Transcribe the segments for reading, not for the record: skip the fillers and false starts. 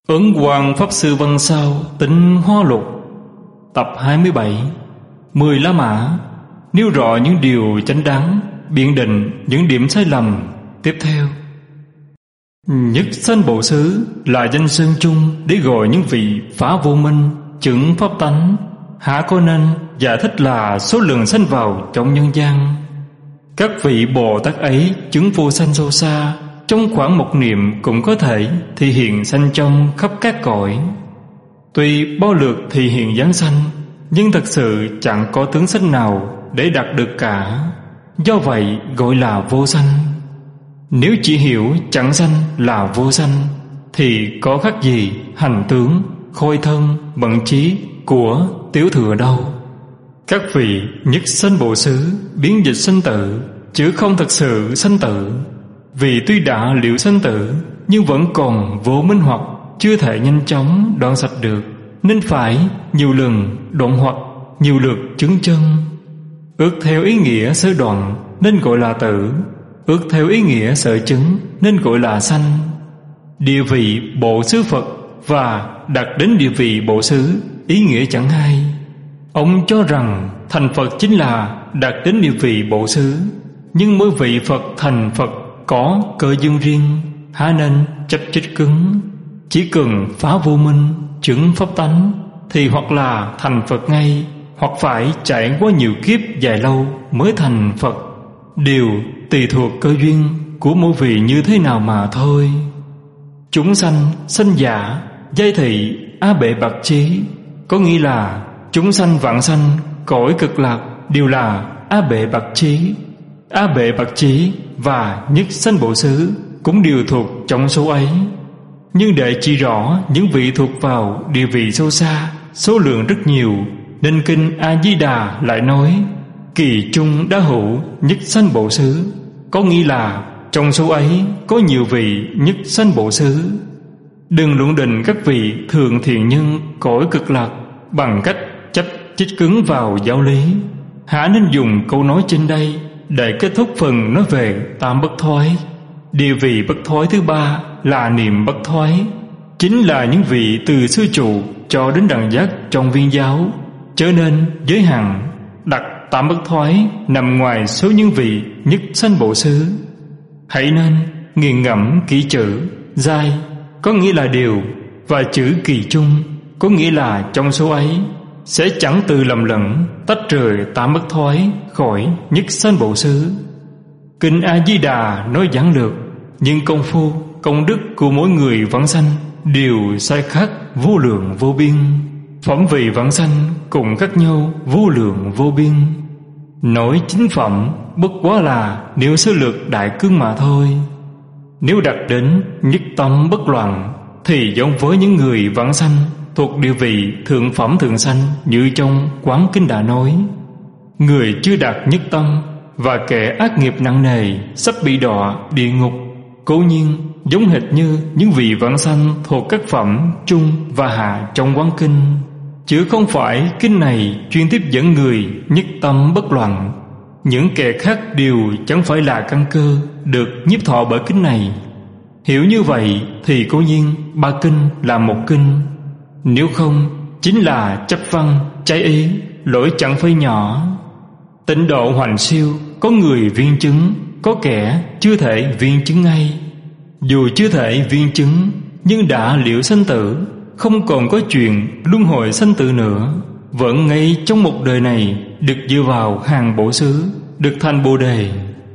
Ấn Quang Pháp Sư Văn Sao Tịnh Hóa Lục Tập 27 10 lá mã nêu rõ những điều chánh đáng, biện định những điểm sai lầm. Tiếp theo, Nhất Sanh Bộ Xứ là danh xưng chung để gọi những vị phá vô minh, chứng pháp tánh. Hạ có nên giải thích là số lượng sanh vào trong nhân gian. Các vị Bồ Tát ấy chứng vô sanh sâu xa, trong khoảng một niệm cũng có thể thị hiện sanh trong khắp các cõi. Tuy bao lượt thị hiện giáng sanh, nhưng thật sự chẳng có tướng sanh nào để đạt được cả. Do vậy gọi là vô sanh. Nếu chỉ hiểu chẳng sanh là vô sanh, thì có khác gì hành tướng, khôi thân, bận trí của tiểu thừa đâu. Các vị Nhất Sanh Bộ Xứ biến dịch sanh tử, chứ không thật sự sanh tử. Vì tuy đã liệu sanh tử, nhưng vẫn còn vô minh hoặc, chưa thể nhanh chóng đoạn sạch được, nên phải nhiều lần đoạn hoặc, nhiều lượt chứng chân. Ước theo ý nghĩa sơ đoạn nên gọi là tử, ước theo ý nghĩa sở chứng nên gọi là sanh. Địa vị Bộ Xứ Phật và đạt đến địa vị Bộ Xứ ý nghĩa chẳng hay. Ông cho rằng thành Phật chính là đạt đến địa vị Bộ Xứ, nhưng mỗi vị Phật thành Phật có cơ duyên riêng, há nên chấp chích cứng. Chỉ cần phá vô minh, chứng pháp tánh thì hoặc là thành Phật ngay, hoặc phải trải qua nhiều kiếp dài lâu mới thành Phật. Điều tùy thuộc cơ duyên của mỗi vị như thế nào mà thôi. Chúng sanh, sanh giả, giai thị, á bệ bạc trí, có nghĩa là chúng sanh vạn sanh, cõi cực lạc đều là á bệ bạc trí. Á bệ bạc trí và Nhất Sanh Bộ Xứ cũng đều thuộc trong số ấy. Nhưng để chỉ rõ những vị thuộc vào địa vị sâu xa, số lượng rất nhiều, nên kinh A Di Đà lại nói kỳ trung đa hữu Nhất Sanh Bộ Xứ, có nghĩa là trong số ấy có nhiều vị Nhất Sanh Bộ Xứ. Đừng luận định các vị thường thiện nhân cõi cực lạc bằng cách chấp chích cứng vào giáo lý. Hả nên dùng câu nói trên đây để kết thúc phần nói về tam bất thoái. Địa vị bất thoái thứ ba là niệm bất thoái, chính là những vị từ sư trụ cho đến đẳng giác trong viên giáo, trở nên giới hạn đặt tam bất thoái nằm ngoài số những vị Nhất Sanh Bộ Xứ. Hãy nên nghiền ngẫm kỹ chữ giai có nghĩa là điều, và chữ kỳ trung có nghĩa là trong số ấy, sẽ chẳng từ lầm lẫn tách rời tam bất thoái khỏi Nhất Sanh Bộ Xứ. Kinh A Di Đà nói giản lược, nhưng công phu công đức của mỗi người vãng sanh đều sai khác vô lượng vô biên. Phẩm vị vãng sanh cũng khác nhau vô lượng vô biên. Nói chính phẩm bất quá là nếu sơ lược đại cương mà thôi. Nếu đạt đến nhất tâm bất loạn thì giống với những người vãng sanh thuộc địa vị thượng phẩm thượng sanh, như trong Quán Kinh đã nói. Người chưa đạt nhất tâm và kẻ ác nghiệp nặng nề sắp bị đọa địa ngục, cố nhiên giống hệt như những vị vãng sanh thuộc các phẩm trung và hạ trong Quán Kinh, chứ không phải kinh này chuyên tiếp dẫn người nhất tâm bất loạn. Những kẻ khác đều chẳng phải là căn cơ được nhiếp thọ bởi kinh này. Hiểu như vậy thì cố nhiên ba kinh là một kinh, nếu không chính là chấp văn trái ý, lỗi chẳng phải nhỏ. Tịnh độ hoành siêu, có người viên chứng, có kẻ chưa thể viên chứng ngay. Dù chưa thể viên chứng, nhưng đã liễu sanh tử, không còn có chuyện luân hồi sanh tử nữa, vẫn ngay trong một đời này được dựa vào hàng Bộ Xứ, được thành Bồ Đề.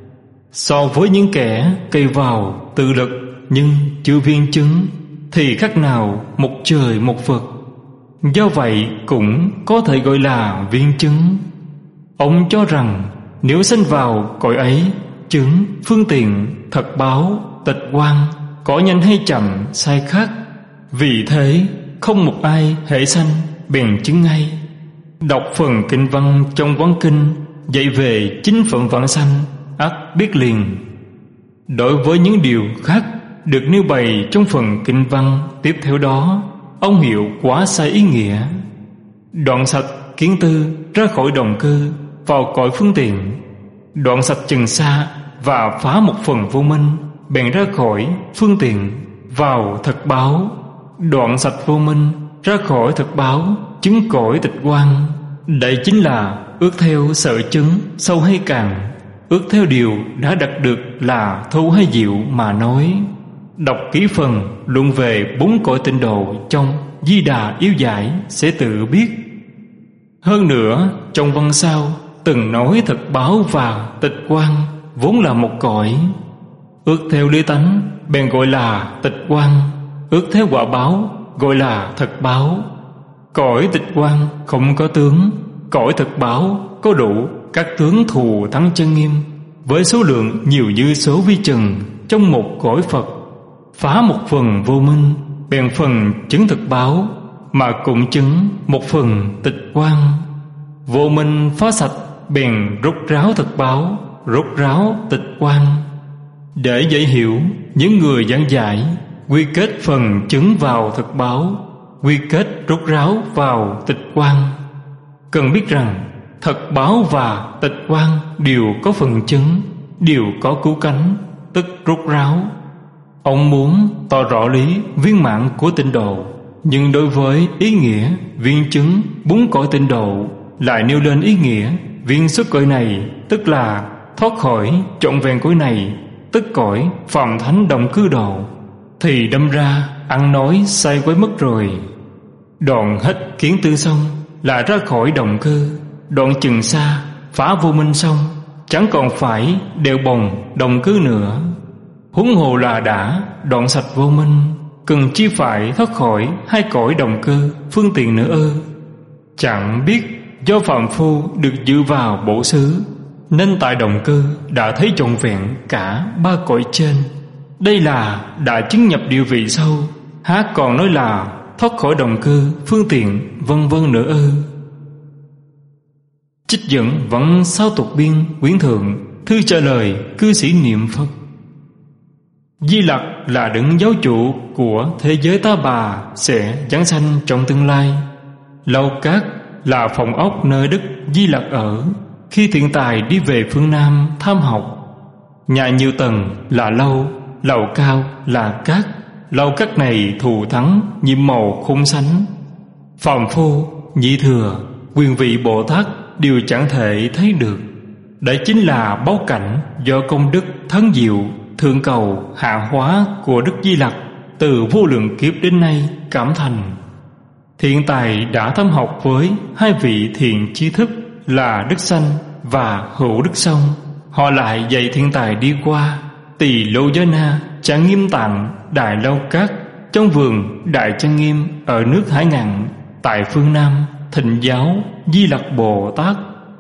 So với những kẻ cây vào tự lực nhưng chưa viên chứng thì khác nào một trời một vực. Do vậy cũng có thể gọi là viên chứng. Ông cho rằng nếu sanh vào cõi ấy, chứng, phương tiện, thật báo, tịch quan, có nhanh hay chậm sai khác. Vì thế không một ai hễ sanh bèn chứng ngay. Đọc phần kinh văn trong Quán Kinh dạy về chính phận vãng sanh, ắt biết liền. Đối với những điều khác được nêu bày trong phần kinh văn tiếp theo đó, ông hiểu quá sai ý nghĩa. Đoạn sạch kiến tư ra khỏi đồng cư vào cõi phương tiện, đoạn sạch chừng xa và phá một phần vô minh bèn ra khỏi phương tiện vào thật báo, đoạn sạch vô minh, ra khỏi thực báo, chứng cõi tịch quan. Đây chính là ước theo sợ chứng sâu hay cạn, ước theo điều đã đạt được là thô hay diệu mà nói. Đọc kỹ phần luận về 4 cõi tịnh độ trong Di Đà Yếu Giải sẽ tự biết. Hơn nữa, trong văn sau từng nói thực báo và tịch quan vốn là một cõi. Ước theo lý tánh bèn gọi là tịch quan, ước theo quả báo gọi là thực báo. Cõi tịch quan không có tướng, cõi thực báo có đủ các tướng thù thắng chân nghiêm, với số lượng nhiều như số vi trần trong một cõi Phật. Phá một phần vô minh, bèn phần chứng thực báo, mà cũng chứng một phần tịch quan. Vô minh phá sạch, bèn rốt ráo thực báo, rốt ráo tịch quan. Để dễ hiểu, những người giảng giải quy kết phần chứng vào thực báo, quy kết rốt ráo vào tịch quan. Cần biết rằng thật báo và tịch quan đều có phần chứng, đều có cứu cánh, tức rốt ráo. Ông muốn tỏ rõ lý viên mãn của tịnh độ, nhưng đối với ý nghĩa viên chứng 4 cõi tịnh độ lại nêu lên ý nghĩa viên xuất cõi này, tức là thoát khỏi trọn vẹn cõi này, tức cõi phàm thánh đồng cư độ, thì đâm ra ăn nói sai quấy mất rồi. Đoạn hết kiến tư xong là ra khỏi đồng cư, đoạn chừng xa phá vô minh xong chẳng còn phải đều bồng đồng cư nữa. Huống hồ là đã đoạn sạch vô minh, cần chi phải thoát khỏi 2 cõi đồng cư phương tiện nữa ư? Chẳng biết do phàm phu được dự vào bổ xứ, nên tại đồng cư đã thấy trọn vẹn cả 3 cõi trên. Đây là đã chứng nhập địa vị sâu, há còn nói là thoát khỏi đồng cư phương tiện vân vân nữa ư? Trích dẫn vẫn sao tục biên quyển thượng, thư trả lời cư sĩ niệm Phật. Di Lặc là đấng giáo chủ của thế giới ta bà sẽ giáng sanh trong tương lai. Lầu Cát là phòng ốc nơi Đức Di Lặc ở khi thiện tài đi về phương Nam tham học. Nhà nhiều tầng là lâu, lầu cao là cát. Lầu cát này thù thắng nhiệm màu khung sánh. Phàm phu, nhị thừa, quyền vị Bồ Tát đều chẳng thể thấy được. Đấy chính là báu cảnh do công đức thắng diệu thượng cầu hạ hóa của Đức Di Lặc từ vô lượng kiếp đến nay cảm thành. Thiện tài đã thâm học với 2 vị thiện tri thức là Đức Sanh và Hữu Đức Song. Họ lại dạy thiện tài đi qua Tỳ Lô Giá Na, Trang Nghiêm Tạng, Đại Lâu Cát, trong vườn Đại Trang Nghiêm ở nước Hải Ngạn, tại phương Nam thịnh giáo Di Lặc Bồ Tát.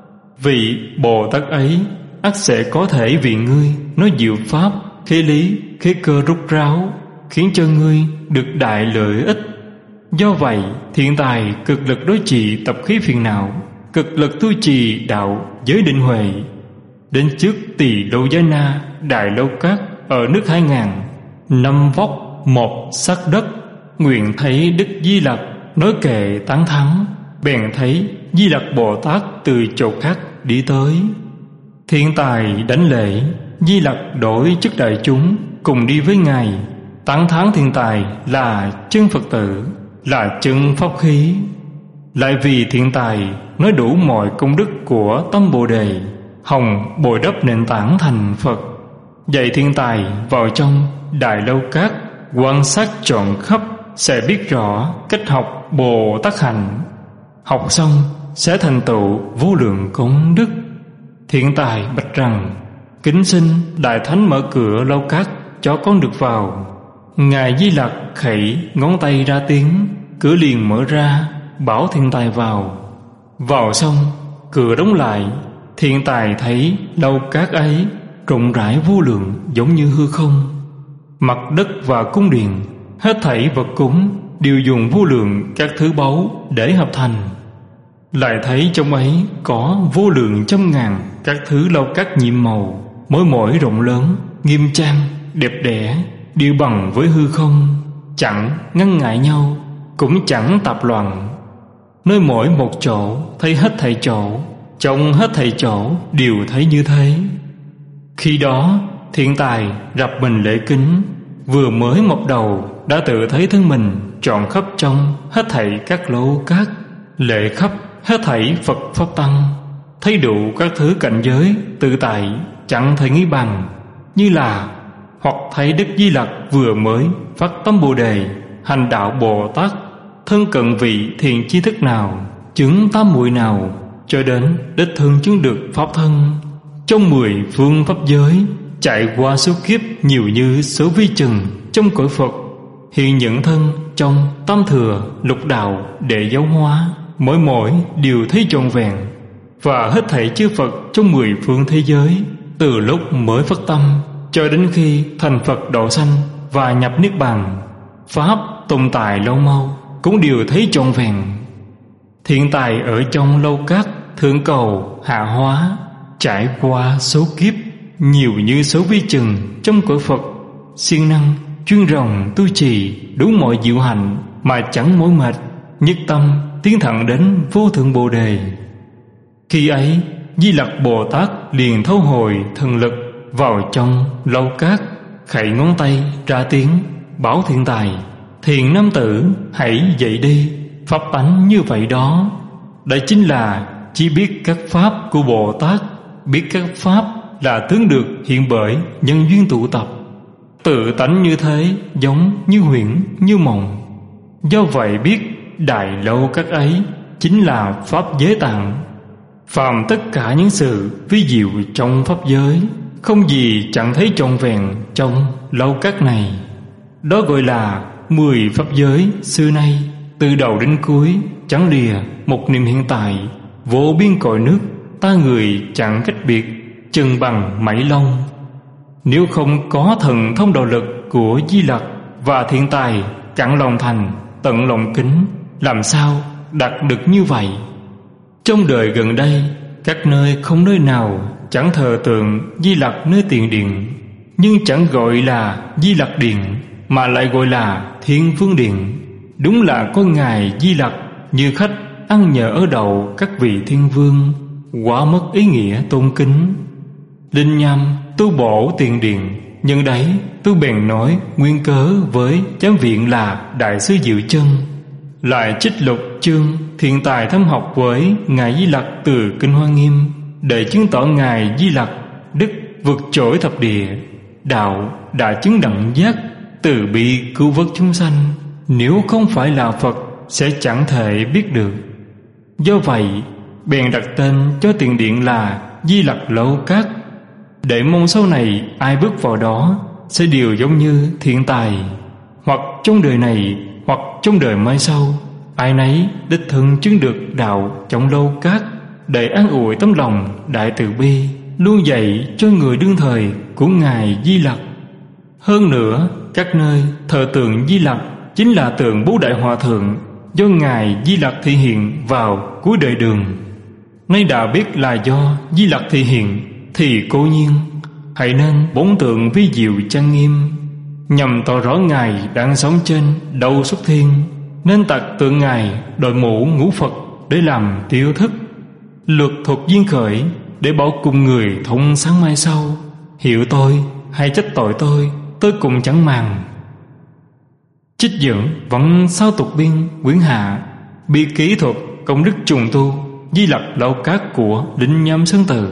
Vị Bồ Tát ấy ắt sẽ có thể vì ngươi nói diệu pháp, khế lý, khế cơ rút ráo, khiến cho ngươi được đại lợi ích. Do vậy, thiện tài cực lực đối trị tập khí phiền não, cực lực tu trì đạo giới định huệ. Đến trước Tỳ Lô Giá Na, Đại Lâu Cát ở nước Hải Ngạn, 5 vóc 1 sắc đất, nguyện thấy Đức Di Lặc nói kệ tán thắng, bèn thấy Di Lặc Bồ Tát từ chỗ khác đi tới. Thiện tài đánh lễ, Di Lặc đổi chức đại chúng cùng đi với ngài, tán thán thiện tài là chân Phật tử, là chân pháp khí. Lại vì thiện tài nói đủ mọi công đức của tâm Bồ Đề, hồng bồi đắp nền tảng thành Phật. Dạy thiện tài vào trong Đại Lâu Cát, quan sát trọn khắp sẽ biết rõ cách học Bồ Tát hành. Học xong sẽ thành tựu vô lượng công đức. Thiện tài bạch rằng: kính xin Đại Thánh mở cửa Lâu Cát cho con được vào. Ngài Di Lặc khẩy ngón tay ra tiếng, cửa liền mở ra, bảo thiện tài vào. Vào xong cửa đóng lại. Thiện tài thấy Lâu Cát ấy rộng rãi vô lượng, giống như hư không. Mặt đất và cung điện, hết thảy vật cúng đều dùng vô lượng các thứ báu để hợp thành. Lại thấy trong ấy có vô lượng trăm ngàn các thứ lâu cát nhiệm màu, mỗi rộng lớn, nghiêm trang, đẹp đẽ, đều bằng với hư không, chẳng ngăn ngại nhau, cũng chẳng tạp loạn. Nơi mỗi một chỗ thấy hết thảy chỗ, trong hết thảy chỗ đều thấy như thế. Khi đó thiện tài rập mình lễ kính, vừa mới mọc đầu đã tự thấy thân mình trọn khắp trong hết thảy các lô cát, lệ khắp hết thảy Phật pháp tăng, thấy đủ các thứ cảnh giới tự tại chẳng thể nghĩ bằng, như là hoặc thấy Đức Di Lặc vừa mới phát tâm Bồ đề, hành đạo Bồ Tát, thân cận vị thiền chi thức nào, chứng tam muội nào, cho đến đích thân chứng được pháp thân, trong 10 phương pháp giới, chạy qua số kiếp nhiều như số vi trần trong cõi Phật, hiện nhận thân trong tam thừa lục đạo để giáo hóa, mỗi đều thấy trọn vẹn. Và hết thảy chư Phật trong 10 phương thế giới, từ lúc mới phát tâm cho đến khi thành Phật độ sanh và nhập niết bàn, pháp tồn tại lâu mau cũng đều thấy trọn vẹn. Thiện tài ở trong lâu cát thượng cầu hạ hóa, trải qua số kiếp nhiều như số vi trần trong cõi Phật, siêng năng chuyên ròng tu trì đủ mọi diệu hạnh mà chẳng mỏi mệt, nhất tâm tiến thẳng đến vô thượng Bồ đề. Khi ấy Di Lặc Bồ Tát liền thấu hồi thần lực vào trong lâu cát, khẩy ngón tay ra tiếng bảo thiện tài: thiện nam tử, hãy dậy đi. Pháp tánh như vậy đó, đây chính là chỉ biết các pháp của Bồ Tát. Biết các pháp là tướng được hiện bởi nhân duyên tụ tập, tự tánh như thế, giống như huyễn như mộng. Do vậy biết đại lâu các ấy chính là pháp giới tạng. Phàm tất cả những sự vi diệu trong pháp giới, không gì chẳng thấy trọn vẹn trong lâu các này. Đó gọi là 10 pháp giới xưa nay, từ đầu đến cuối chẳng lìa một niệm hiện tại, vô biên cõi nước, ta người chẳng cách biệt, chừng bằng mảy lông. Nếu không có thần thông đạo lực của Di Lặc và thiện tài cạn lòng thành, tận lòng kính, làm sao đạt được như vậy? Trong đời gần đây, các nơi không nơi nào chẳng thờ tượng Di Lặc nơi tiền điện, nhưng chẳng gọi là Di Lặc điện mà lại gọi là Thiên Vương điện. Đúng là có ngài Di Lặc như khách ăn nhờ ở đầu các vị thiên vương, quá mất ý nghĩa tôn kính. Linh Nham tu bổ tiền điện, nhân đấy tôi bèn nói nguyên cớ với giám viện là đại sứ Diệu Chân, lại trích lục chương thiện tài thâm học với ngài Di Lặc từ Kinh Hoa Nghiêm, để chứng tỏ ngài Di Lặc đức vượt trội thập địa, đạo đã chứng đẳng giác, từ bi cứu vớt chúng sanh. Nếu không phải là Phật sẽ chẳng thể biết được. Do vậy bèn đặt tên cho tiền điện là Di Lặc Lâu Cát, để mong sau này ai bước vào đó sẽ đều giống như thiện tài, hoặc trong đời này hoặc trong đời mai sau, ai nấy đích thân chứng được đạo trong Lâu Cát, để an ủi tấm lòng đại từ bi luôn dạy cho người đương thời của ngài Di Lặc. Hơn nữa, các nơi thờ tượng Di Lặc chính là tượng Bố Đại Hòa Thượng do ngài Di Lặc thị hiện vào cuối đời Đường. Nay đã biết là do Di Lặc thị hiện thì cố nhiên hãy nên bốn tượng vi diệu trang nghiêm, nhằm tỏ rõ ngài đang sống trên đầu xuất thiên, nên tặc tượng ngài đội mũ ngũ Phật để làm tiêu thức, luật thuật duyên khởi để bảo cùng người thông sáng mai sau. Hiểu tôi hay trách tội tôi cũng chẳng màng. Trích dẫn vẫn sao tục biên quyển hạ, bi kỹ thuật công đức trùng tu Di Lặc Lâu Cát của Linh Nham Sơn Từ.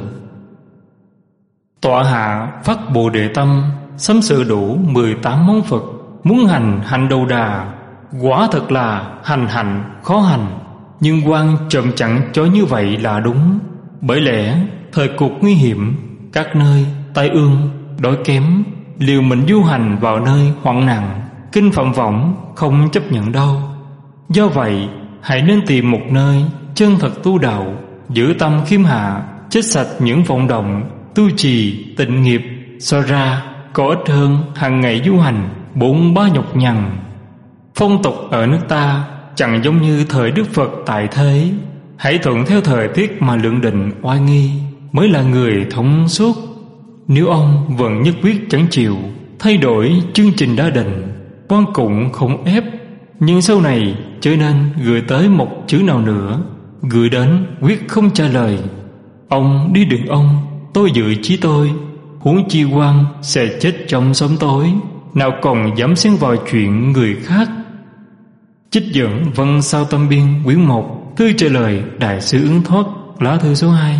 Tọa hạ phát Bồ Đề tâm, sắm sự đủ 18 món Phật, muốn hành đầu đà, quả thật là hành khó hành. Nhưng quan trộm chẳng cho như vậy là đúng. Bởi lẽ thời cuộc nguy hiểm, các nơi tai ương, đói kém, liều mình du hành vào nơi hoạn nạn, kinh phạm võng không chấp nhận đâu. Do vậy hãy nên tìm một nơi chân thật tu đạo, giữ tâm khiêm hạ, chết sạch những vọng động, tu trì tịnh nghiệp, so ra có ích hơn hàng ngày du hành 4-3 nhọc nhằn. Phong tục ở nước ta chẳng giống như thời Đức Phật tại thế. Hãy thuận theo thời tiết mà lượng định oai nghi mới là người thông suốt. Nếu ông vẫn nhất quyết chẳng chịu thay đổi chương trình đã định, quan cũng không ép, nhưng sau này trở nên gửi tới một chữ nào nữa, gửi đến quyết không trả lời. Ông đi đường ông, tôi dự chí tôi, huống chi quan sẽ chết trong sớm tối, nào còn dám xen vào chuyện người khác. Trích dẫn Văn Sao Tâm Biên quyển 1, thư trả lời Đại sư Ứng Thoát, lá thư số 2.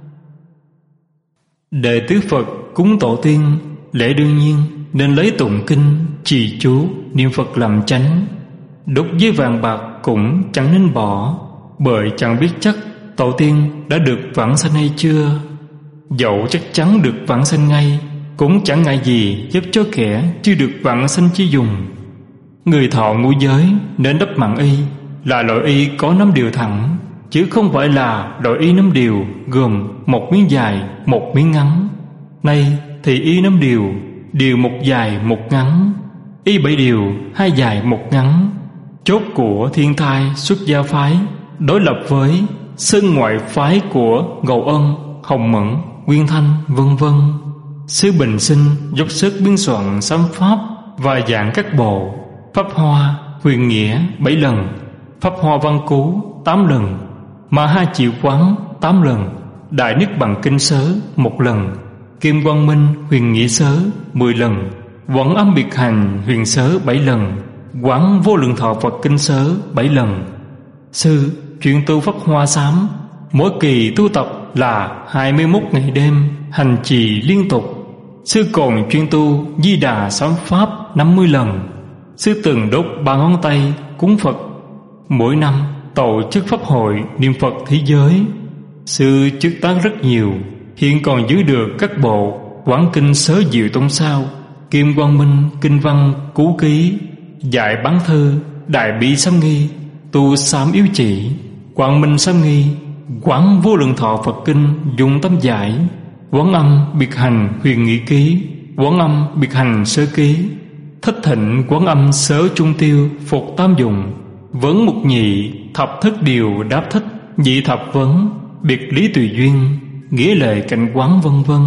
Đệ tử Phật cúng tổ tiên, lẽ đương nhiên nên lấy tụng kinh, trì chú, niệm Phật làm chánh. Đốt với vàng bạc cũng chẳng nên bỏ, bởi chẳng biết chắc tổ tiên đã được vãng sanh hay chưa. Dẫu chắc chắn được vãng sanh ngay, cũng chẳng ngại gì giúp cho kẻ chưa được vãng sanh chi dùng. Người thọ ngũ giới nên đắp mạng y là loại y có 5 điều thẳng, chứ không phải là loại y 5 điều gồm một miếng dài, một miếng ngắn. Nay thì y 5 điều 1 dài 1 ngắn, y 7 điều 2 dài 1 ngắn. Chốt của Thiên Thai Xuất Gia phái đối lập với sơn ngoại phái của Ngầu Ân, Hồng Mẫn, Nguyên Thanh, vân vân. Sư Bình Sinh dốc sức biên soạn sám pháp và dạng các bộ: Pháp Hoa Huyền Nghĩa 7 lần, Pháp Hoa Văn Cú 8 lần, Ma Ha Chịu Quán 8 lần, Đại Niết Bàn Kinh Sớ 1 lần, Kim Quang Minh Huyền Nghĩa Sớ 10 lần, Quảng Âm Biệt Hành Huyền Sớ 7 lần, Quán Vô Lượng Thọ Phật Kinh Sớ 7 lần. Sư chuyên tu Pháp Hoa Sám, mỗi kỳ tu tập là 21 ngày đêm, hành trì liên tục. Sư còn chuyên tu Di Đà Sám Pháp 50 lần. Sư từng đốt 3 ngón tay cúng Phật. Mỗi năm tổ chức pháp hội niệm Phật thế giới. Sư chức tác rất nhiều, hiện còn giữ được các bộ Quán Kinh Sớ Diệu Tông Sao, Kim Quang Minh Kinh Văn Cú Ký, Dạy Bán Thư, Đại Bi Sám Nghi, Tu Sám Yếu Chỉ, Quảng Minh Sám Nghi, Quán Vô Lượng Thọ Phật Kinh Dùng Tâm Giải, Quán Âm Biệt Hành Huyền Nghị Ký, Quán Âm Biệt Hành Sơ Ký, Thất Thịnh Quán Âm Sớ Trung Tiêu Phục Tam Dùng, Vấn Mục Nhị, Thập Thất Điều Đáp Thích, Nhị Thập Vấn, Biệt Lý Tùy Duyên, Nghĩa Lệ Cảnh Quán, vân vân.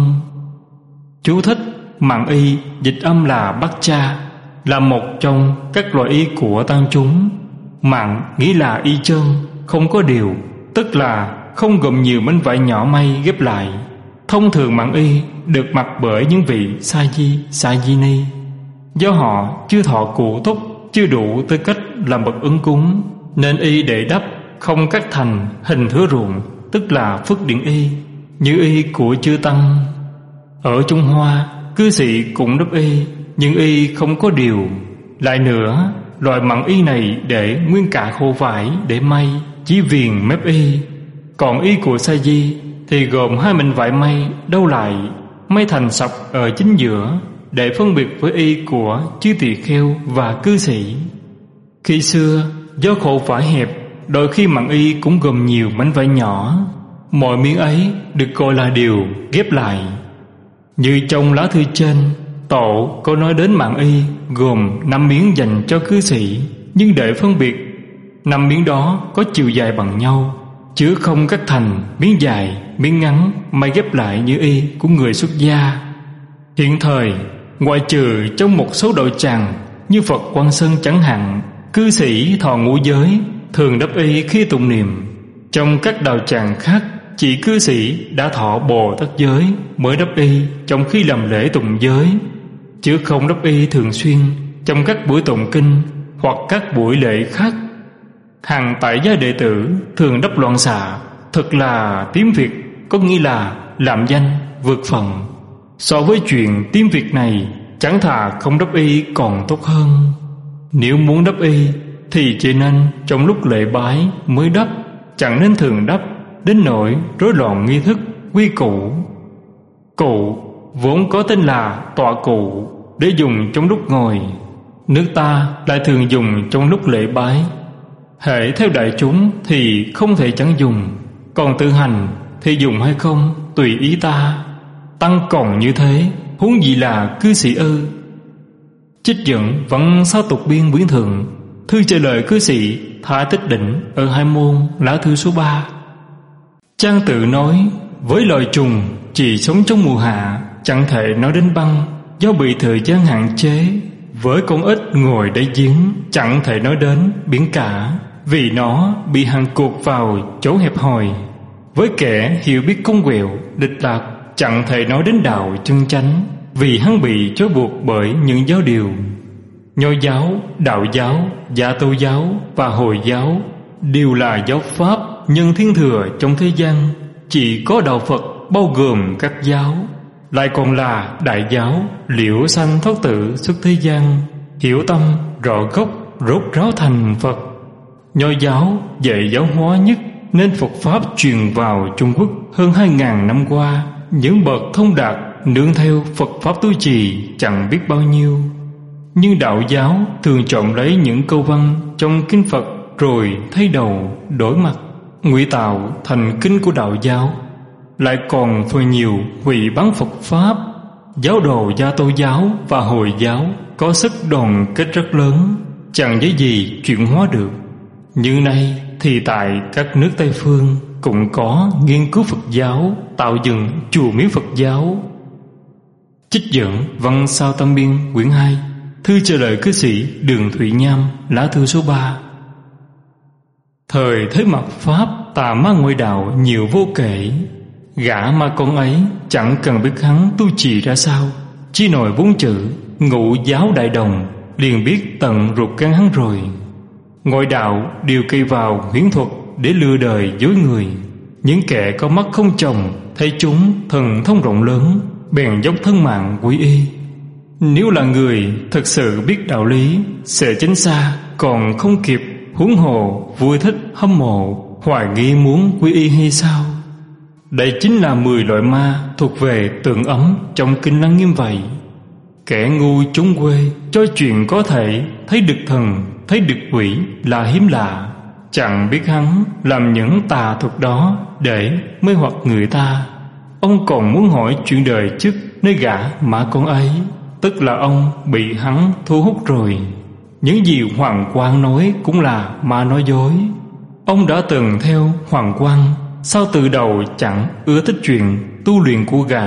Chú thích: mạng y dịch âm là Bát Cha, là một trong các loại y của tăng chúng. Mạng nghĩa là y chân, không có điều, tức là không gồm nhiều mảnh vải nhỏ may ghép lại. Thông thường mạng y được mặc bởi những vị sa di, sa di ni. Do họ chưa thọ cụ túc, chưa đủ tư cách làm bậc ứng cúng, nên y để đắp không cắt thành hình thửa ruộng, tức là phước điển y, như y của chư tăng. Ở Trung Hoa, cư sĩ cũng đắp y, nhưng y không có điều. Lại nữa, loại mặng y này để nguyên cả khô vải để may, chỉ viền mép y. Còn y của sa di thì gồm 2 mảnh vải may đâu lại, may thành sọc ở chính giữa, để phân biệt với y của chư tỳ kheo và cư sĩ. Khi xưa, do khổ vải hẹp, đôi khi mặng y cũng gồm nhiều mảnh vải nhỏ. Mọi miếng ấy được gọi là điều ghép lại. Như trong lá thư trên, tổ có nói đến mặng y gồm 5 miếng dành cho cư sĩ, nhưng để phân biệt, 5 miếng đó có chiều dài bằng nhau, chứ không cắt thành miếng dài, miếng ngắn may ghép lại như y của người xuất gia. Hiện thời, ngoại trừ trong một số đạo tràng như Phật Quang Sơn chẳng hạn, cư sĩ thọ ngũ giới thường đắp y khi tụng niệm. Trong các đạo tràng khác, chỉ cư sĩ đã thọ Bồ Tát giới mới đắp y trong khi làm lễ tụng giới, chứ không đắp y thường xuyên trong các buổi tụng kinh hoặc các buổi lễ khác. Hàng tại gia đệ tử thường đắp loạn xạ, thật là tiếng Việt, có nghĩa là làm danh vượt phần. So với chuyện tiếng Việt này, chẳng thà không đắp y còn tốt hơn. Nếu muốn đắp y thì chỉ nên trong lúc lễ bái mới đắp, chẳng nên thường đắp đến nỗi rối loạn nghi thức quy củ. Cụ vốn có tên là tọa cụ, để dùng trong lúc ngồi. Nước ta lại thường dùng trong lúc lễ bái. Hễ theo đại chúng thì không thể chẳng dùng, còn tự hành thì dùng hay không tùy ý ta. Tăng còn như thế, huống gì là cư sĩ ư? Trích dẫn Văn Sao Tục Biên quyển thượng, thư trả lời cư sĩ Thái Tích Đỉnh ở Hai Môn, lá thư số 3. Trang tự nói, với loài trùng chỉ sống trong mùa hạ, chẳng thể nói đến băng, do bị thời gian hạn chế. Với con ếch ngồi đáy giếng, chẳng thể nói đến biển cả, vì nó bị hàn cuộc vào chỗ hẹp hòi. Với kẻ hiểu biết cong quẹo, địch lạc, chẳng thể nói đến đạo chân chánh, vì hắn bị trói buộc bởi những giáo điều. Nho giáo, đạo giáo, Gia Tô giáo và Hồi giáo đều là giáo pháp nhân thiên thừa trong thế gian. Chỉ có đạo Phật bao gồm các giáo, lại còn là đại giáo, liễu sanh thoát tự xuất thế gian, hiểu tâm rõ gốc, rốt ráo thành Phật. Nho giáo dạy giáo hóa nhất, nên Phật pháp truyền vào Trung Quốc hơn 2.000 năm qua. Những bậc thông đạt nương theo Phật pháp tu trì chẳng biết bao nhiêu. Nhưng đạo giáo thường chọn lấy những câu văn trong kinh Phật rồi thay đầu đổi mặt, ngụy tạo thành kinh của đạo giáo. Lại còn phần nhiều hủy bán Phật pháp. Giáo đồ Gia Tô giáo và Hồi giáo có sức đoàn kết rất lớn, chẳng dễ gì chuyển hóa được. Như nay thì tại các nước Tây phương cũng có nghiên cứu Phật giáo, tạo dựng chùa miếu Phật giáo. Trích dẫn Văn Sao Tâm Biên quyển 2, thư trả lời cư sĩ Đường Thụy Nham, lá thư số 3. Thời thế mạt Pháp, tà ma ngoại đạo nhiều vô kể. Gã ma con ấy chẳng cần biết hắn tu trì ra sao, chỉ nổi 4 chữ Ngũ giáo đại đồng liền biết tận ruột gan hắn rồi. Ngoại đạo đều cây vào huyễn thuật để lừa đời dối người. Những kẻ có mắt không tròng thấy chúng thần thông rộng lớn, bèn dốc thân mạng quy y. Nếu là người thật sự biết đạo lý, sẽ tránh xa còn không kịp, huống hồ vui thích hâm mộ, hoài nghi muốn quy y hay sao? Đây chính là 10 loại ma thuộc về tượng ấm trong kinh Lăng Nghiêm vậy. Kẻ ngu trốn quê cho chuyện có thể thấy được thần, thấy được quỷ là hiếm lạ, chẳng biết hắn làm những tà thuật đó để mê hoặc người ta. Ông còn muốn hỏi chuyện đời trước nơi gã mà con ấy, tức là ông bị hắn thu hút rồi. Những gì Hoàng Quang nói cũng là ma nói dối. Ông đã từng theo Hoàng Quang, sao từ đầu chẳng ưa thích chuyện tu luyện của gã?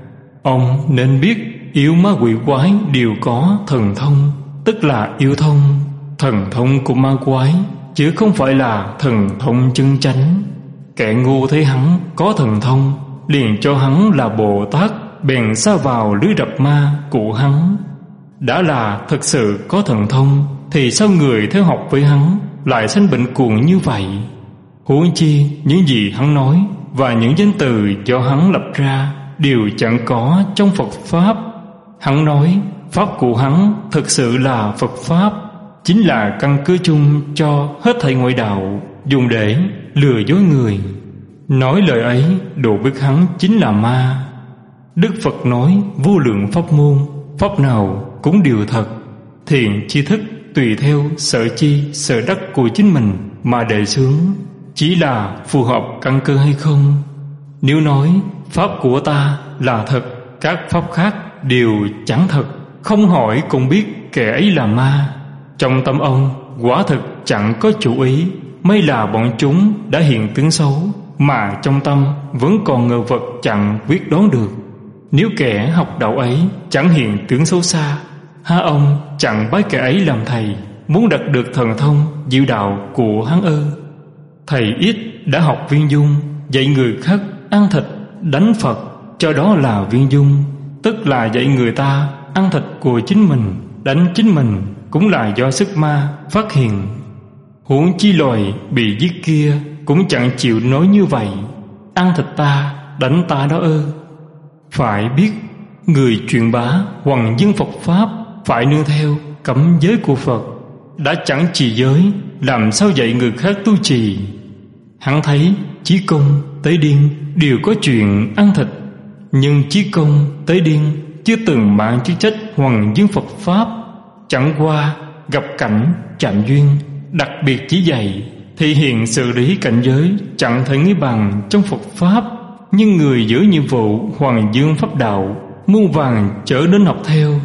Ông nên biết yêu ma quỷ quái đều có thần thông, tức là yêu thông. Thần thông của ma quái chứ không phải là thần thông chân chánh. Kẻ ngu thấy hắn có thần thông liền cho hắn là Bồ Tát, bèn sa vào lưới đập ma của hắn. Đã là thực sự có thần thông thì sao người theo học với hắn lại sanh bệnh cuồng như vậy? Huống chi những gì hắn nói và những danh từ do hắn lập ra đều chẳng có trong Phật pháp. Hắn nói pháp của hắn thực sự là Phật pháp, chính là căn cứ chung cho hết thảy ngoại đạo, dùng để lừa dối người. Nói lời ấy độ biết hắn chính là ma. Đức Phật nói vô lượng pháp môn, pháp nào cũng đều thật. Thiện chi thức tùy theo sở chi sở đắc của chính mình mà đề xướng, chỉ là phù hợp căn cơ hay không. Nếu nói pháp của ta là thật, các pháp khác đều chẳng thật, không hỏi cũng biết kẻ ấy là ma. Trong tâm ông quả thực chẳng có chủ ý, may là bọn chúng đã hiện tướng xấu, mà trong tâm vẫn còn ngờ vực chẳng quyết đoán được. Nếu kẻ học đạo ấy chẳng hiện tướng xấu xa, há ông chẳng bái kẻ ấy làm thầy, muốn đạt được thần thông diệu đạo của hắn ư? Thầy ít đã học viên dung, dạy người khác ăn thịt đánh Phật, cho đó là viên dung, tức là dạy người ta ăn thịt của chính mình, đánh chính mình, cũng là do sức ma phát hiện. Huống chi loài bị giết kia cũng chẳng chịu nói như vậy, ăn thịt ta, đánh ta đó ư? Phải biết người truyền bá hoằng dương Phật pháp phải nương theo cấm giới của Phật. Đã chẳng trì giới, làm sao dạy người khác tu trì? Hắn thấy Chí Công, Tế Điên đều có chuyện ăn thịt, nhưng Chí Công, Tế Điên chưa từng mang chức trách hoằng dương Phật pháp. Chẳng qua gặp cảnh chạm duyên, đặc biệt chỉ dạy thể hiện xử lý cảnh giới chẳng thể nghĩ bằng trong Phật pháp. Nhưng người giữ nhiệm vụ hoằng dương pháp đạo muôn vàng trở nên học theo.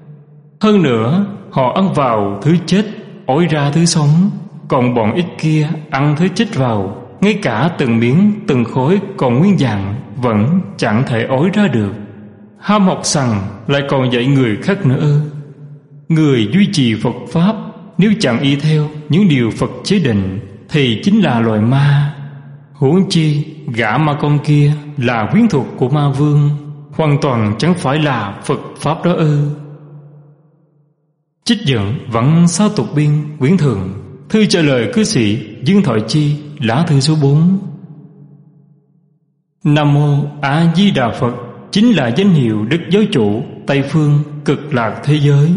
Hơn nữa họ ăn vào thứ chết, ối ra thứ sống, còn bọn ít kia ăn thứ chết vào, ngay cả từng miếng từng khối còn nguyên dạng vẫn chẳng thể ối ra được. Ham học sằng lại còn dạy người khác nữa ư? Người duy trì Phật pháp nếu chẳng y theo những điều Phật chế định thì chính là loài ma. Huống chi gã ma con kia là quyến thuộc của ma vương, hoàn toàn chẳng phải là Phật pháp đó ư? Trích dẫn Văn sao tục biên quyển thường, thư trả lời cư sĩ Dương Thoại Chi, lá thư số 4. Nam mô A Di Đà Phật chính là danh hiệu Đức Giáo Chủ Tây Phương Cực Lạc thế giới.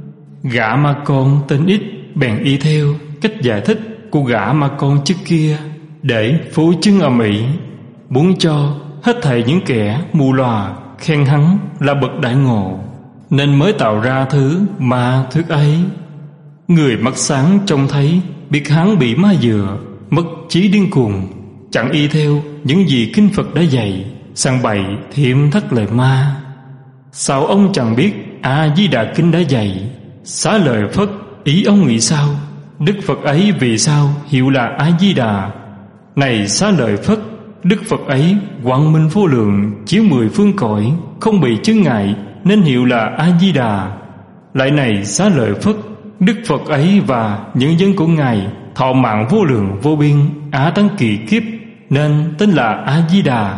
Gã ma con tên Ít bèn y theo cách giải thích của gã ma con trước kia để phô trương ầm ĩ, muốn cho hết thảy những kẻ mù lòa khen hắn là bậc đại ngộ, nên mới tạo ra thứ ma thuyết ấy. Người mắt sáng trông thấy biết hắn bị ma dựa, mất trí điên cuồng, chẳng y theo những gì kinh Phật đã dạy, sang bày thêm thất lời ma. Sao ông chẳng biết A Di Đà Kinh đã dạy xá lợi Phất, ý ông nghĩ sao? Đức Phật ấy vì sao hiệu là A Di Đà? Này xá lợi Phất, Đức Phật ấy quang minh vô lượng, chiếu 10 phương cõi, không bị chướng ngại, nên hiệu là A Di Đà. Lại này xá lợi Phất, Đức Phật ấy và những dân của Ngài thọ mạng vô lượng vô biên, á tấn kỳ kiếp, nên tên là A Di Đà.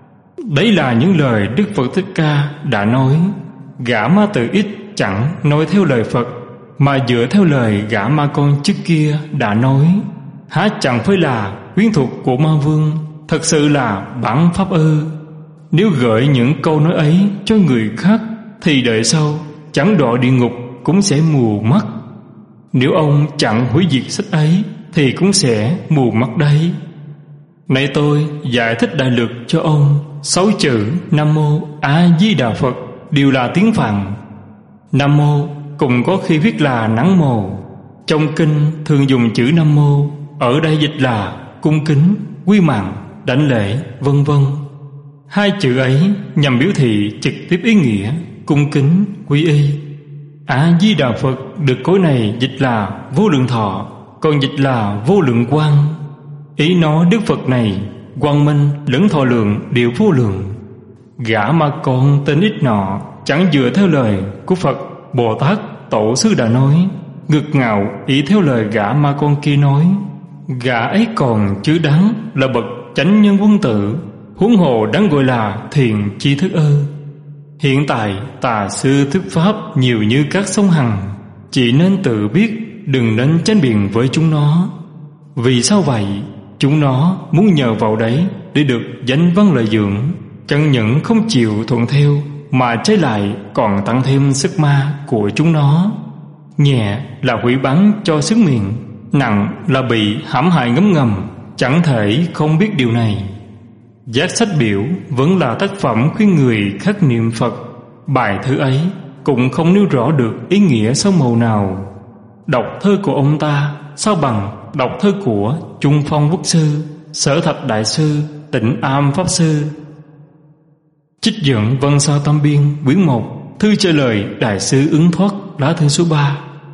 Đấy là những lời Đức Phật Thích Ca đã nói. Gã ma tử Ít chẳng nói theo lời Phật, mà dựa theo lời gã ma con trước kia đã nói. Há chẳng phải là quyến thuộc của ma vương, thật sự là bản pháp ư? Nếu gợi những câu nói ấy cho người khác, thì đời sau chẳng đọa địa ngục cũng sẽ mù mắt. Nếu ông chẳng hủy diệt sách ấy, thì cũng sẽ mù mắt đấy. Nay tôi giải thích đại lược cho ông. 6 chữ Nam Mô A Di Đà Phật đều là tiếng Phạn. Nam Mô cũng có khi viết là nắng mồ. Trong kinh thường dùng chữ Nam Mô, ở đây dịch là cung kính, quy mạng, đảnh lễ, vân vân. Hai chữ ấy nhằm biểu thị trực tiếp ý nghĩa cung kính, quy y. A Di Đà Phật được cối này dịch là vô lượng thọ, còn dịch là vô lượng quang. Ý nói Đức Phật này quang minh lẫn thọ lượng đều vô lượng. Gã ma con tên Ít nọ chẳng dựa theo lời của Phật Bồ Tát Tổ sư đã nói, ngược ngạo ý theo lời gã ma con kia nói. Gã ấy còn chứ đáng là bậc chánh nhân quân tử, huống hồ đáng gọi là thiền tri thức ư? Hiện tại tà sư thuyết pháp nhiều như các sông Hằng, chỉ nên tự biết, đừng nên tranh biện với chúng nó. Vì sao vậy? Chúng nó muốn nhờ vào đấy để được danh văn lợi dưỡng, chẳng những không chịu thuận theo, mà trái lại còn tăng thêm sức ma của chúng nó. Nhẹ là hủy báng cho sức miệng, nặng là bị hãm hại ngấm ngầm, chẳng thể không biết điều này. Giác sách biểu vẫn là tác phẩm khuyên người khắc niệm Phật. Bài thơ ấy cũng không nêu rõ được ý nghĩa sâu màu nào. Đọc thơ của ông ta sao bằng đọc thơ của Trung Phong Quốc sư, Sở Thạch Đại sư, Tịnh Am Pháp sư. Trích dẫn Văn sao tam biên quyển 1, thư trả lời Đại sư Ứng Thoát, lá thư số 3.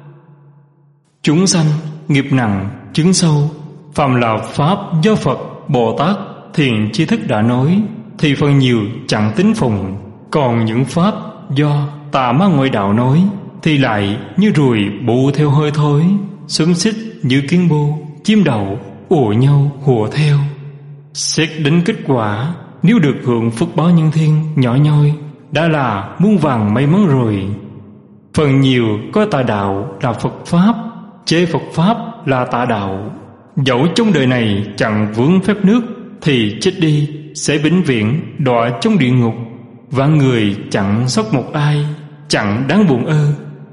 Chúng sanh nghiệp nặng chứng sâu, phàm là pháp do Phật Bồ Tát thiền tri thức đã nói, thì phần nhiều chẳng tín phụng. Còn những pháp do tà ma ngoại đạo nói, thì lại như ruồi bụ theo hơi thối, xúm xích như kiến bô, chim đậu ùa nhau hùa theo. Xét đến kết quả, nếu được hưởng phước báo nhân thiên nhỏ nhoi, đã là muôn vàng may mắn rồi. Phần nhiều coi tà đạo là Phật pháp, chê Phật pháp là tà đạo. Dẫu trong đời này chẳng vướng phép nước, thì chết đi sẽ vĩnh viễn đọa trong địa ngục. Và người chẳng sót một ai, chẳng đáng buồn ơ.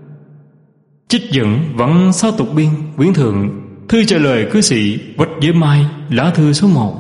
Trích dẫn Văn sao tục biên quyển thượng, thư trả lời cư sĩ Quách Giới Mai, lá thư số 1.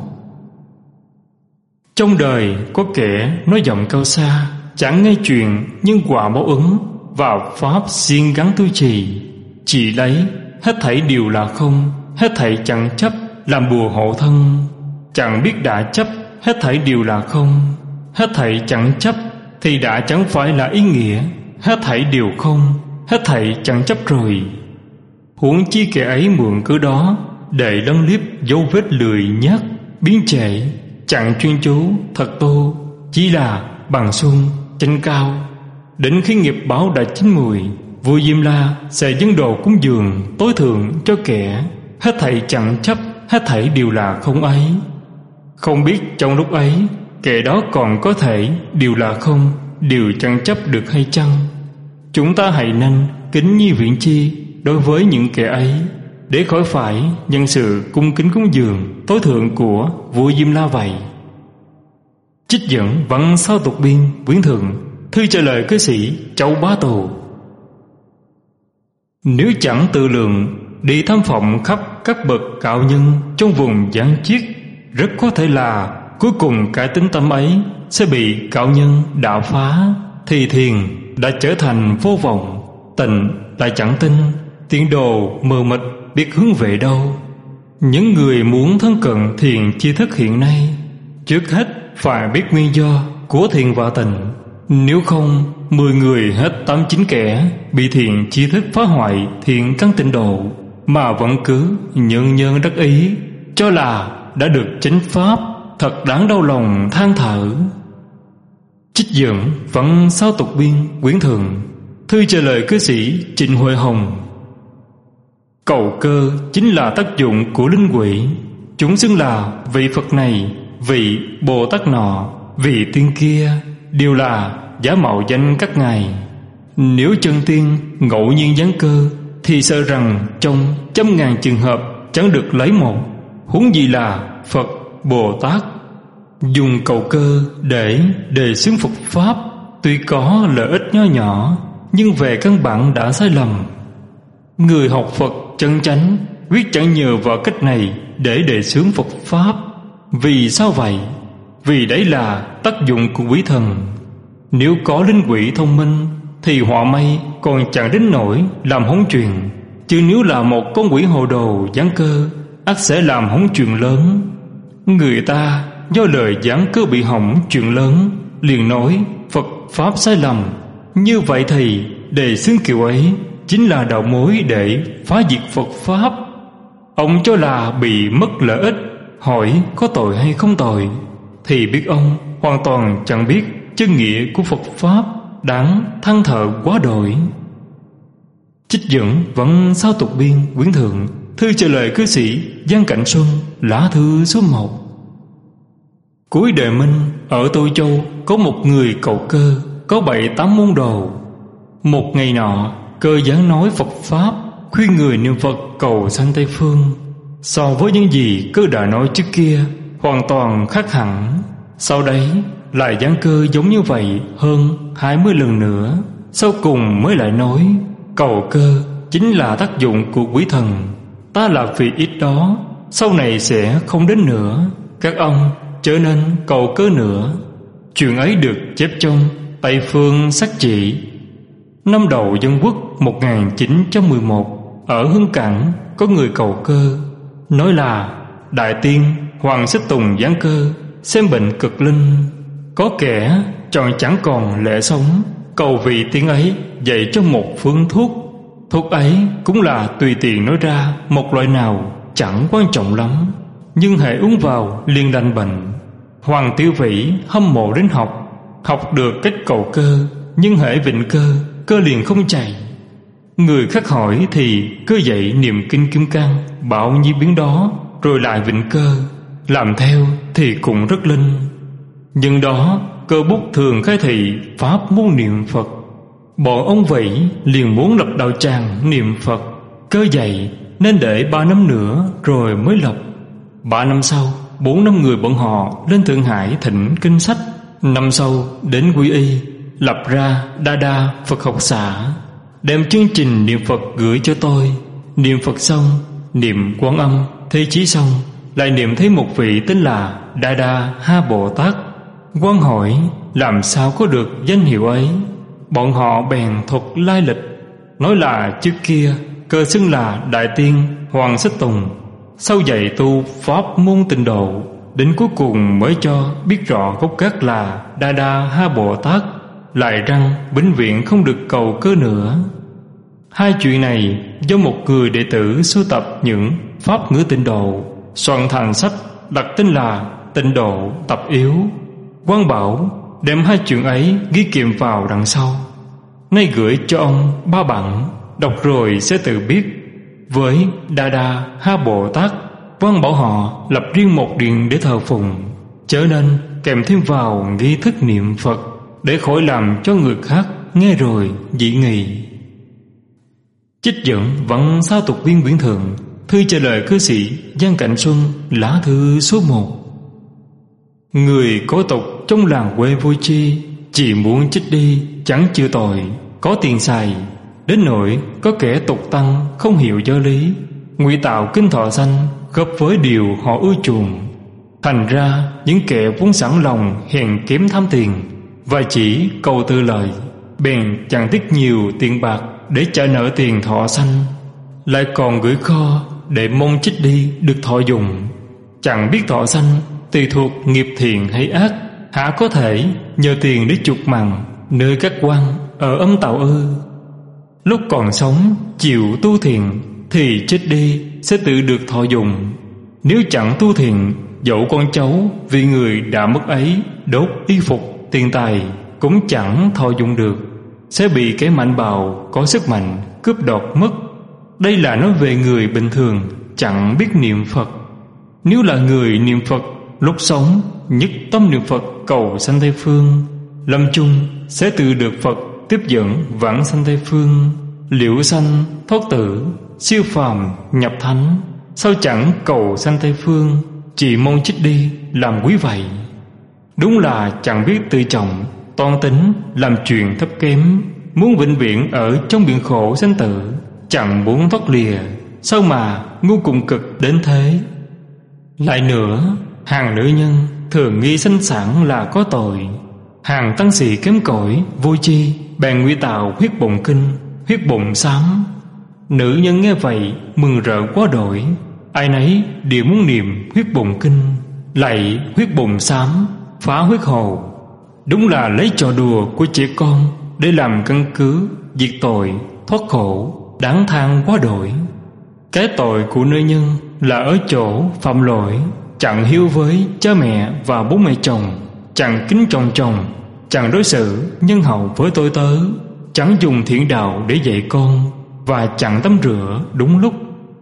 Trong đời có kẻ nói giọng cao xa, chẳng nghe chuyện nhưng quả báo ứng, vào pháp siêng gắn tu trì. Chỉ lấy hết thảy đều là không, hết thảy chẳng chấp làm bùa hộ thân. Chẳng biết đã chấp hết thảy đều là không, hết thảy chẳng chấp thì đã chẳng phải là ý nghĩa. Hết thảy đều không, hết thảy chẳng chấp rồi. Huống chi kẻ ấy mượn cớ đó để lấn liếp dấu vết lười nhác, biến trệ, chẳng chuyên chú thật tô, chỉ là bằng xuân tranh cao. Đến khi nghiệp báo đã chín mùi, vua Diêm La sẽ dâng đồ cúng dường tối thượng cho kẻ hết thảy chẳng chấp, hết thảy đều là không ấy. Không biết trong lúc ấy kẻ đó còn có thể đều là không, đều chẳng chấp được hay chăng? Chúng ta hãy nên kính nhi viện chi đối với những kẻ ấy, để khỏi phải nhân sự cung kính cúng dường tối thượng của vua Diêm La vậy. Trích dẫn văn sao tục biên quyển thượng, thư trả lời cư sĩ Châu Bá Tù. Nếu chẳng tự lượng đi thăm phỏng khắp các bậc cao nhân trong vùng Giang Chiết, rất có thể là cuối cùng cái tính tâm ấy sẽ bị cao nhân đạo phá, thì thiền đã trở thành vô vọng, tịnh lại chẳng tin, tiến đồ mờ mịt biết hướng về đâu. Những người muốn thân cận thiền chi thức hiện nay, trước hết phải biết nguyên do của thiền và tịnh. Nếu không, 10 người hết 8-9 kẻ bị thiền chi thức phá hoại thiền căn tịnh độ, mà vẫn cứ nhân đắc ý cho là đã được chánh pháp, thật đáng đau lòng than thở. Trích dẫn văn sao tục biên quyển thượng, thư trả lời cư sĩ Trịnh Huệ Hồng. Cầu cơ chính là tác dụng của linh quỷ. Chúng xưng là vị Phật này, vị Bồ Tát nọ, vị tiên kia, đều là giả mạo danh các ngài. Nếu chân tiên ngẫu nhiên giáng cơ, thì sợ rằng trong 100.000 trường hợp chẳng được lấy một, huống gì là Phật Bồ Tát. Dùng cầu cơ để đề xướng Phật pháp, tuy có lợi ích nho nhỏ, nhưng về căn bản đã sai lầm. Người học Phật chân chánh quyết chẳng nhờ vào cách này để đề xướng Phật pháp. Vì sao vậy? Vì đấy là tác dụng của quỷ thần. Nếu có linh quỷ thông minh thì họa may còn chẳng đến nỗi làm hỗn chuyện, chứ nếu là một con quỷ hồ đồ giáng cơ, ắt sẽ làm hỗn chuyện lớn. Người ta do lời giáng cơ bị hỏng chuyện lớn, liền nói Phật pháp sai lầm. Như vậy thì đề xướng kiểu ấy chính là đầu mối để phá diệt Phật pháp. Ông cho là bị mất lợi ích, hỏi có tội hay không tội, thì biết ông hoàn toàn chẳng biết chân nghĩa của Phật pháp, đáng than thở quá đổi. Trích dẫn văn sao tục biên quyển thượng, thư trả lời cư sĩ Giang Cảnh Xuân, lá thư số 1. Cuối đời Minh, ở Tô Châu có một người cầu cơ, có 7-8 môn đồ. Một ngày nọ, cơ giáng nói Phật pháp, khuyên người niệm Phật cầu sanh Tây Phương. So với những gì cơ đã nói trước kia, hoàn toàn khác hẳn. Sau đấy lại giáng cơ giống như vậy hơn 20 lần nữa. Sau cùng mới lại nói cầu cơ chính là tác dụng của quỷ thần. Ta là vì ít đó, sau này sẽ không đến nữa. Các ông chớ nên cầu cơ nữa. Chuyện ấy được chép trong Tây Phương Sắc Chỉ. Năm đầu Dân Quốc 1911, ở Hưng Cảng có người cầu cơ, nói là Đại Tiên Hoàng Xích Tùng giáng cơ, xem bệnh cực linh. Có kẻ chọn chẳng còn lẽ sống, cầu vị tiên ấy dạy cho một phương thuốc. Thuốc ấy cũng là tùy tiện nói ra một loại nào, chẳng quan trọng lắm, nhưng hãy uống vào liền lành bệnh. Hoàng Tiêu Vĩ hâm mộ đến học được cách cầu cơ, nhưng hễ vịnh cơ, cơ liền không chạy. Người khác hỏi thì cứ dạy niệm kinh Kim Cang, bạo nhi biến đó, rồi lại vịnh cơ. Làm theo thì cũng rất linh. Nhưng đó cơ bút thường khai thị pháp môn niệm Phật. Bọn ông Vĩ liền muốn lập đạo tràng niệm Phật. Cơ dạy nên để 3 năm nữa rồi mới lập. 3 năm sau, 4-5 người bọn họ lên Thượng Hải thỉnh kinh sách. Năm sau đến Quy Y, lập ra Đa Đa Phật học xã, đem chương trình niệm Phật gửi cho tôi. Niệm Phật xong, niệm Quan Âm Thế Chí xong, lại niệm thấy một vị tên là Đa Đa Ha Bồ Tát. Quan hỏi làm sao có được danh hiệu ấy. Bọn họ bèn thuật lai lịch, nói là trước kia cơ xưng là Đại Tiên Hoàng Xích Tùng, sau dạy tu pháp môn tịnh độ, đến cuối cùng mới cho biết rõ gốc gác là Đa Đa Ha Bồ Tát, lại rằng vĩnh viễn không được cầu cơ nữa. Hai chuyện này do một người đệ tử sưu tập những pháp ngữ tịnh độ, soạn thành sách đặt tên là Tịnh Độ Tập Yếu. Quan bảo đem hai chuyện ấy ghi kiệm vào đằng sau, nay gửi cho ông 3 bản, đọc rồi sẽ tự biết. Với Đa Đa Ha Bồ Tát, Quan bảo họ lập riêng một điện để thờ phụng, chớ nên kèm thêm vào nghi thức niệm Phật, để khỏi làm cho người khác nghe rồi dị nghị. Trích dẫn văn sao tục viên Nguyễn Thượng, thư trả lời cư sĩ Giang Cảnh Xuân, lá thư số 1. Người có tục trong làng quê Vô Chi, chỉ muốn trích đi chẳng chịu tội, có tiền xài, đến nỗi có kẻ tục tăng không hiểu giáo lý, ngụy tạo kinh thọ sanh gấp với điều họ ưa chuộng. Thành ra những kẻ vốn sẵn lòng hèn kém tham tiền và chỉ cầu tư lợi, bèn chẳng tiếc nhiều tiền bạc để trả nợ tiền thọ sanh, lại còn gửi kho để mong trích đi được thọ dùng. Chẳng biết thọ sanh tùy thuộc nghiệp thiện hay ác, hả có thể nhờ tiền để chuộc mằn nơi các quan ở âm tạo ư? Lúc còn sống chịu tu thiện thì chết đi sẽ tự được thọ dùng. Nếu chẳng tu thiện, dẫu con cháu vì người đã mất ấy đốt y phục tiền tài cũng chẳng thọ dụng được, sẽ bị kẻ mạnh bạo có sức mạnh cướp đoạt mất. Đây là nói về người bình thường chẳng biết niệm Phật. Nếu là người niệm Phật, lúc sống nhất tâm niệm Phật cầu sanh Tây Phương, lâm chung sẽ tự được Phật tiếp dẫn vãng sanh Tây Phương, liễu sanh thoát tử, siêu phàm nhập thánh. Sao chẳng cầu sanh Tây Phương, chỉ mong trích đi làm quý vậy? Đúng là chẳng biết tự trọng, toan tính làm chuyện thấp kém, muốn vĩnh viễn ở trong biển khổ sanh tử, chẳng muốn thoát lìa. Sao mà ngu cùng cực đến thế? Lại nữa, hàng nữ nhân thường nghi sanh sản là có tội, hàng tăng sĩ kém cỏi vô tri bèn ngụy tạo huyết bụng kinh, huyết bụng xám. Nữ nhân nghe vậy mừng rỡ quá đổi, ai nấy đều muốn niệm huyết bụng kinh, lạy huyết bụng xám, phá huyết hồ. Đúng là lấy trò đùa của trẻ con để làm căn cứ diệt tội thoát khổ, đáng than quá đổi. Cái tội của nữ nhân là ở chỗ phạm lỗi, chẳng hiếu với cha mẹ và bố mẹ chồng, chẳng kính trọng chồng, chẳng đối xử nhân hậu với tôi tớ, chẳng dùng thiện đạo để dạy con, và chẳng tắm rửa đúng lúc.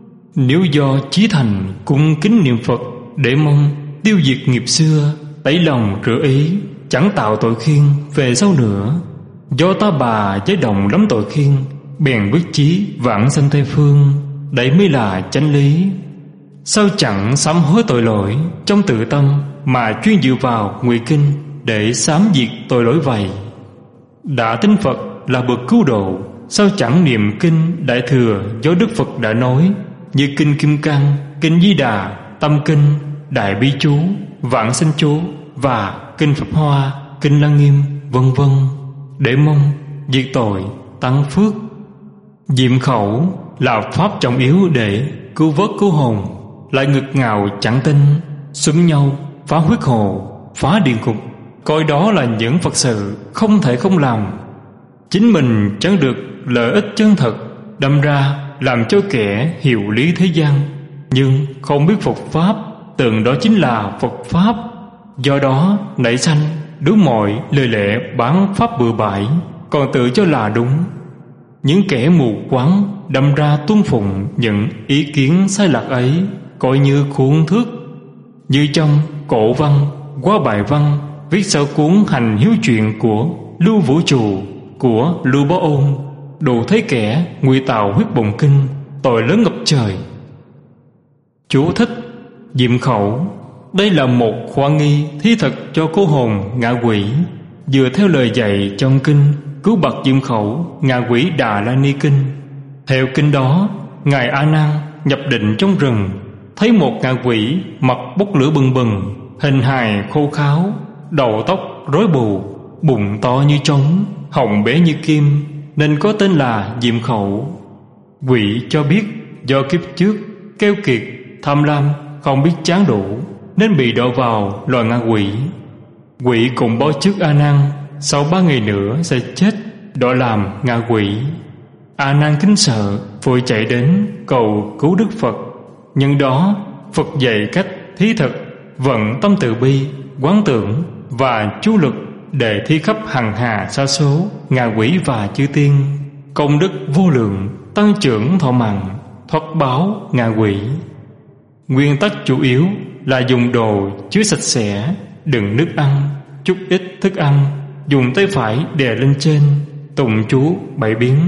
Nếu do chí thành cung kính niệm Phật để mong tiêu diệt nghiệp xưa, tẩy lòng rửa ý, chẳng tạo tội khiên về sau nữa. Do ta bà giới động lắm tội khiên, bèn quyết chí vãng sanh Tây Phương, đấy mới là chánh lý. Sao chẳng sám hối tội lỗi trong tự tâm, mà chuyên dựa vào ngụy kinh để sám diệt tội lỗi vậy? Đã tin Phật là bậc cứu độ, sao chẳng niệm kinh Đại Thừa do Đức Phật đã nói, như kinh Kim Cang, kinh Di Đà, Tâm Kinh, Đại Bi Chú, Vãng Sanh Chú và kinh Pháp Hoa, kinh Lăng Nghiêm, vân vân, để mong diệt tội tăng phước. Diệm khẩu là pháp trọng yếu để cứu vớt cứu hồn, lại ngực ngào chẳng tin, xúm nhau phá huyết hồ, phá địa ngục, coi đó là những Phật sự không thể không làm. Chính mình chẳng được lợi ích chân thật, đâm ra làm cho kẻ hiểu lý thế gian, nhưng không biết Phật pháp, tưởng đó chính là Phật pháp. Do đó nảy sanh đúng mọi lời lẽ bán pháp bừa bãi, còn tự cho là đúng. Những kẻ mù quáng đâm ra tuân phụng những ý kiến sai lạc ấy, coi như khuôn thước. Như trong cổ văn qua bài văn viết sau cuốn Hành Hiếu Chuyện của Lưu Vũ Trụ của Lưu Bá Ôn, đủ thấy kẻ ngụy tạo huyết bụng kinh, tội lớn ngập trời. Chú thích: diệm khẩu, đây là một khoa nghi thí thực cho cô hồn ngạ quỷ, dựa theo lời dạy trong kinh Cứu Bậc Diệm Khẩu Ngạ Quỷ Đà La Ni Kinh. Theo kinh đó, ngài A Nan nhập định trong rừng, thấy một ngạ quỷ mặt bốc lửa bừng bừng, hình hài khô kháo, đầu tóc rối bù, bụng to như trống, họng bé như kim, nên có tên là Diệm Khẩu. Quỷ cho biết do kiếp trước keo kiệt, tham lam, không biết chán đủ, nên bị đọa vào loài ngạ quỷ. Quỷ cũng báo trước A Nan sau 3 ngày nữa sẽ chết, đọa làm ngạ quỷ. A Nan kính sợ, vội chạy đến cầu cứu Đức Phật. Nhưng đó Phật dạy cách thí thực, vận tâm từ bi, quán tưởng và chú lực để thi khắp hằng hà sa số ngạ quỷ và chư tiên, công đức vô lượng, tăng trưởng thọ mạng, thoát báo ngạ quỷ. Nguyên tắc chủ yếu là dùng đồ chứa sạch sẽ, đựng nước ăn, chút ít thức ăn, dùng tay phải đè lên trên, tụng chú 7 biến,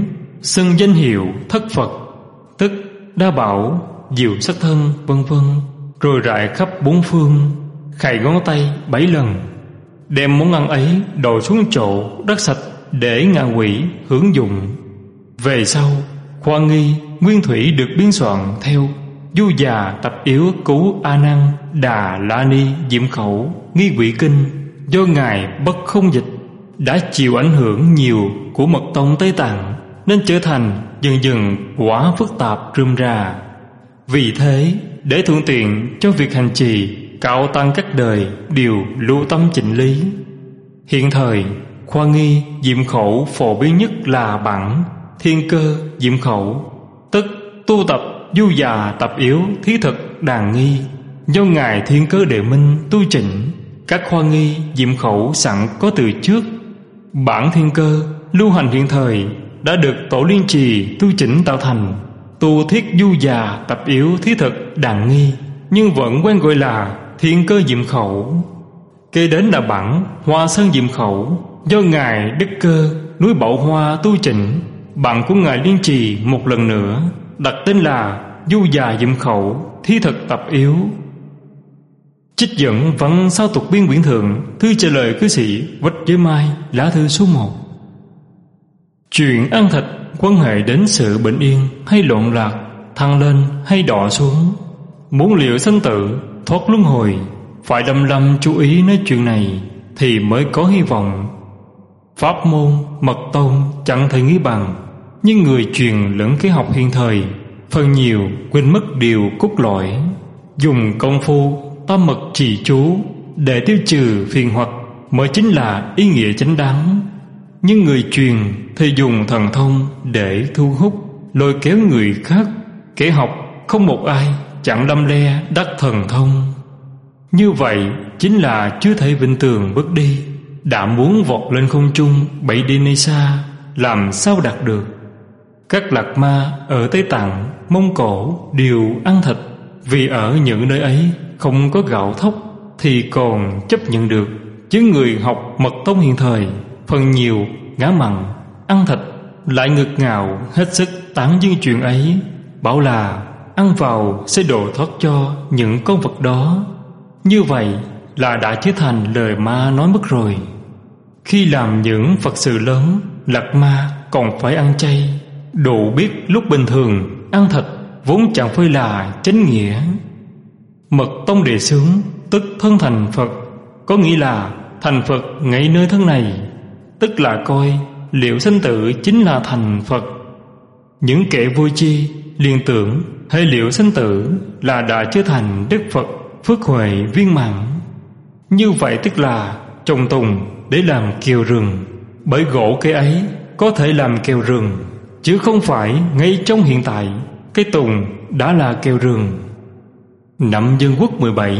xưng danh hiệu thất Phật, tức đa bảo, diệu sắc thân, vân vân, rồi rải khắp bốn phương, khày ngón tay 7 lần, đem món ăn ấy đổ xuống chỗ đất sạch để ngạ quỷ hưởng dụng. Về sau, Khoa Nghi nguyên thủy được biên soạn theo Du Già Tập Yếu Cứu A Nan Đà La Ni Diệm Khẩu Nghi Quỷ Kinh do Ngài Bất Không Dịch, đã chịu ảnh hưởng nhiều của mật tông Tây Tạng, nên trở thành dần dần quá phức tạp rườm rà. Vì thế, để thuận tiện cho việc hành trì, cao tăng các đời đều lưu tâm chỉnh lý. Hiện thời, Khoa Nghi Diệm Khẩu phổ biến nhất là bản Thiên Cơ Diệm Khẩu, tức tu tập Du Già Tập Yếu Thí Thực Đàn Nghi, do Ngài Thiên Cơ Đệ Minh tu chỉnh. Các Khoa Nghi Diệm Khẩu sẵn có từ trước. Bản Thiên Cơ lưu hành hiện thời đã được Tổ Liên Trì tu chỉnh tạo thành Tu Thiết Du Già Tập Yếu Thí Thực Đàn Nghi, nhưng vẫn quen gọi là Thiên Cơ Diệm Khẩu. Kế đến là bản Hoa Sơn Diệm Khẩu do Ngài Đức Cơ núi Bảo Hoa tu chỉnh. Bản của Ngài Liên Trì một lần nữa đặt tên là Du Già Diệm Khẩu Thí Thực Tập Yếu. Trích dẫn văn sao tục biên quyển thượng, thư trả lời cư sĩ Quách Giới Mai, lá thư số 1. Chuyện ăn thịt quan hệ đến sự bình yên hay loạn lạc, thăng lên hay đọa xuống. Muốn liệu sanh tử, thoát luân hồi, phải đăm đăm chú ý nói chuyện này thì mới có hy vọng. Pháp môn mật tông chẳng thể nghĩ bằng, nhưng người truyền lẫn cái học hiện thời phần nhiều quên mất điều cốt lõi. Dùng công phu tâm mật trì chú để tiêu trừ phiền hoặc mới chính là ý nghĩa chánh đáng. Nhưng người truyền thì dùng thần thông để thu hút, lôi kéo người khác. Kẻ học không một ai chẳng đâm le đắc thần thông. Như vậy chính là chưa thể vĩnh tường bước đi. Đã muốn vọt lên không trung bay đi nơi xa, làm sao đạt được? Các lạc ma ở Tây Tạng, Mông Cổ đều ăn thịt, vì ở những nơi ấy không có gạo thóc thì còn chấp nhận được. Chứ người học mật tông hiện thời phần nhiều ngã mặn, ăn thịt, lại ngực ngạo hết sức tán dương chuyện ấy, bảo là ăn vào sẽ độ thoát cho những con vật đó. Như vậy là đã trở thành lời ma nói mất rồi. Khi làm những Phật sự lớn, lạc ma còn phải ăn chay, đủ biết lúc bình thường ăn thịt vốn chẳng phải là chánh nghĩa. Mật tông đề xướng tức thân thành Phật, có nghĩa là thành Phật ngay nơi thân này, tức là coi liệu sanh tử chính là thành Phật. Những kẻ vô tri liên tưởng hay liệu sanh tử là đã trở thành Đức Phật phước huệ viên mãn. Như vậy tức là trồng tùng để làm kèo rừng, bởi gỗ cây ấy có thể làm kèo rừng, chứ không phải ngay trong hiện tại cây tùng đã là kèo rừng. Năm Dân Quốc 17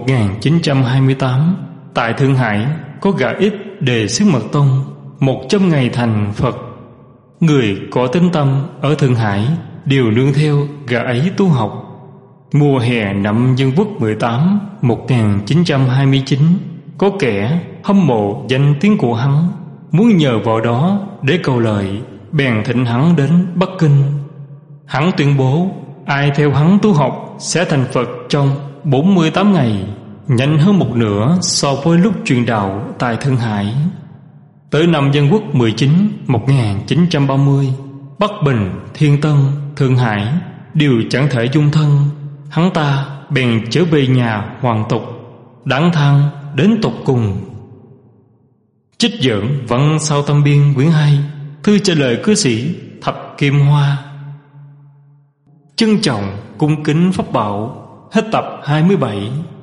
1928, tại Thượng Hải có gã ít đề xướng mật tông 100 ngày thành Phật. Người có tín tâm ở Thượng Hải đều nương theo gã ấy tu học. Mùa hè năm Dân Quốc 18 1929, có kẻ hâm mộ danh tiếng của hắn, muốn nhờ vào đó để cầu lợi, bèn thỉnh hắn đến Bắc Kinh. Hắn tuyên bố ai theo hắn tu học sẽ thành Phật trong 48 ngày, nhanh hơn một nửa so với lúc truyền đạo tại Thượng Hải. Tới năm Dân Quốc 19 1930, Bắc Bình, Thiên Tân, Thượng Hải đều chẳng thể dung thân. Hắn ta bèn trở về nhà hoàn tục, đáng than đến tột cùng. Trích dẫn văn sao tâm biên quyển 2, thư trả lời cư sĩ Thập Kim Hoa. Trân trọng cung kính pháp bảo. Hết tập 27.